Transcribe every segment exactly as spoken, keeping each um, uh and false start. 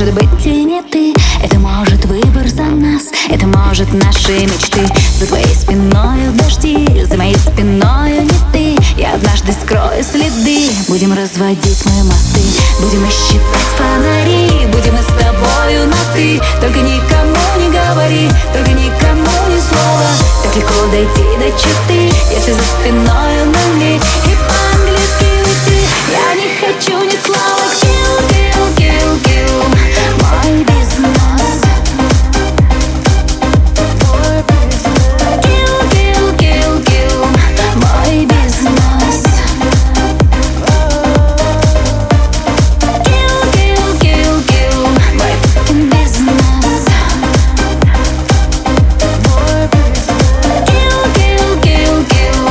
может быть и не ты. Это может выбор за нас, это может наши мечты. За твоей спиною дожди, за моей спиною не ты. Я однажды скрою следы. Будем разводить мы мосты, будем считать фонари. Будем мы с тобою на ты. Только никому не говори, только никому ни слова. Так легко дойти до черты, если за спиною нули. И по-английски уйти. Я не хочу ни слова. Kill, kill, kill, kill. Мой бизнес. Kill, kill, kill, kill. Мой бизнес. Kill, kill, kill, kill. Мой бизнес. Kill, kill, kill, kill.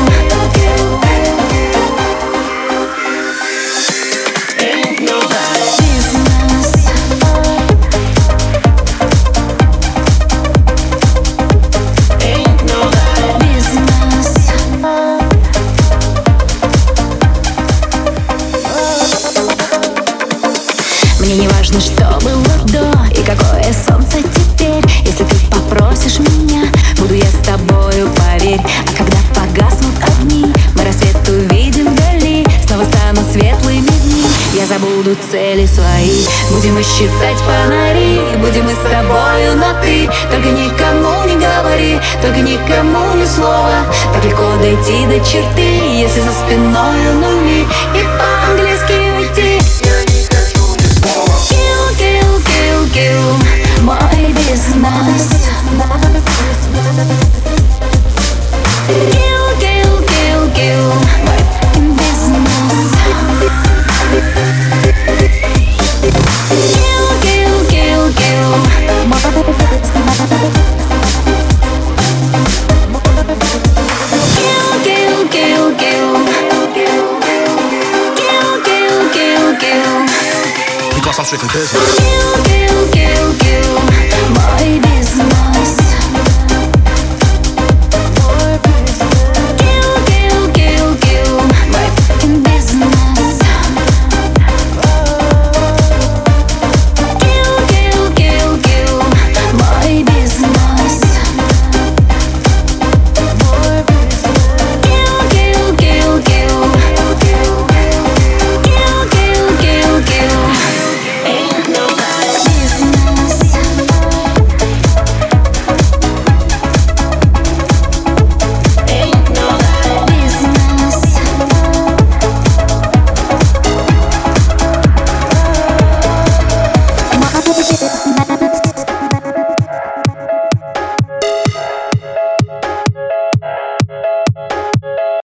Ain't nobody. Бизнес. Ain't nobody. Бизнес. Мне не важно, что было до и какое солнце теперь. Если ты попросишь меня, буду я с тобою, поверь. А когда погаснут огни, мы рассвет увидим вдали. Снова станут светлыми дни, я забуду цели свои. Будем мы считать фонари, будем мы с тобою на ты. Только никому не говори, только никому ни слова. Так легко дойти до черты, если за спиною нули. И по-английски уйти. Kill, kill, kill, kill. Мой бизнес. Kill, kill, kill, kill. Мой бизнес. Kill, kill, kill, kill. Мой бизнес. Kill, kill, kill, kill. Kill, kill, kill, kill. Because I'm strictly business. Kill, kill, kill, kill. Мой бизнес.